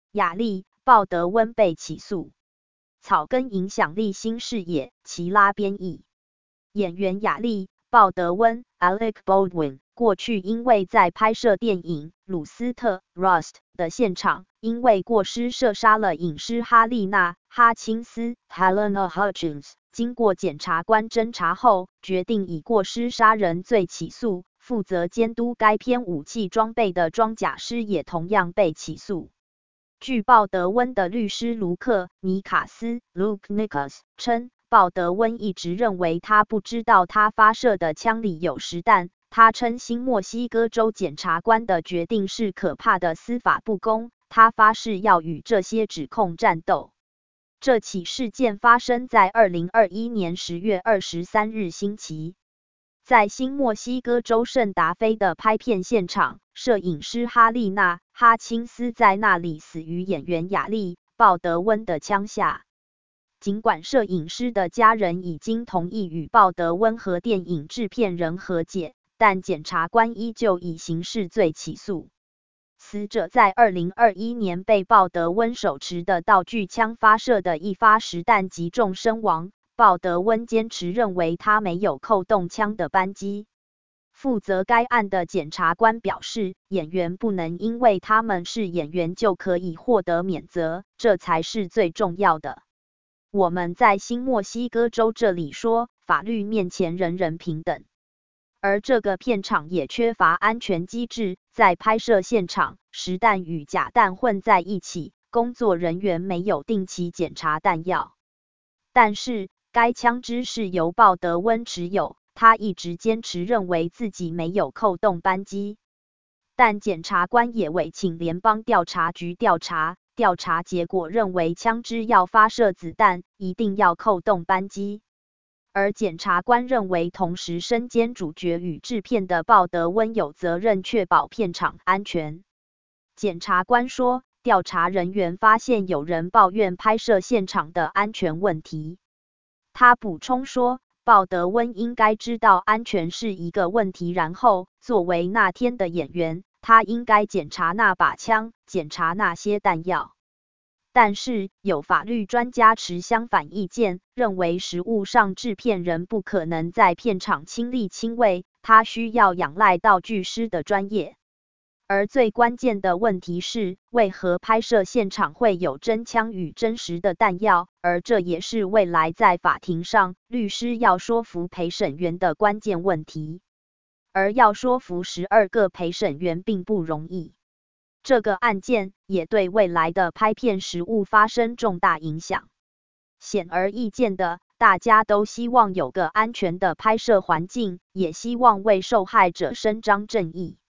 雅利·鲍德温被起诉。草根影响力新视野，齐拉编译。演员雅利·鲍德温 （Alec Baldwin） 过去因为在拍摄电影《鲁斯特》（Rust） 的现场，因为过失射杀了影师哈丽娜·哈钦斯 （Helena Hutchins）。经过检察官侦查后，决定以过失杀人罪起诉。负责监督该片武器装备的装甲师也同样被起诉。据鲍德温的律师卢克·尼卡斯 （Luke Nichols） 称，鲍德温一直认为他不知道他发射的枪里有实弹。他称新墨西哥州检察官的决定是可怕的司法不公，他发誓要与这些指控战斗。这起事件发生在2021年10月23日星期。在新墨西哥州圣达菲的拍片现场，摄影师哈丽娜·哈钦斯在那里死于演员雅利·鲍德温的枪下。尽管摄影师的家人已经同意与鲍德温和电影制片人和解，但检察官依旧以刑事罪起诉。死者在2021年被鲍德温手持的道具枪发射的一发实弹击中身亡。鲍德温坚持认为他没有扣动枪的扳机。负责该案的检察官表示，演员不能因为他们是演员就可以获得免责，这才是最重要的。我们在新墨西哥州这里说，法律面前人人平等。而这个片场也缺乏安全机制，在拍摄现场，实弹与假弹混在一起，工作人员没有定期检查弹药。但是，该枪支是由鲍德温持有，他一直坚持认为自己没有扣动扳机。但检察官也委请联邦调查局调查，调查结果认为枪支要发射子弹，一定要扣动扳机。而检察官认为同时身兼主角与制片的鲍德温有责任确保片场安全。检察官说，调查人员发现有人抱怨拍摄现场的安全问题。他补充说，鲍德温应该知道安全是一个问题，然后作为那天的演员，他应该检查那把枪，检查那些弹药。但是，有法律专家持相反意见，认为实务上制片人不可能在片场亲力亲为，他需要仰赖道具师的专业。而最关键的问题是，为何拍摄现场会有真枪与真实的弹药？而这也是未来在法庭上，律师要说服陪审员的关键问题。而要说服12个陪审员并不容易。这个案件也对未来的拍片实务发生重大影响。显而易见的，大家都希望有个安全的拍摄环境，也希望为受害者伸张正义。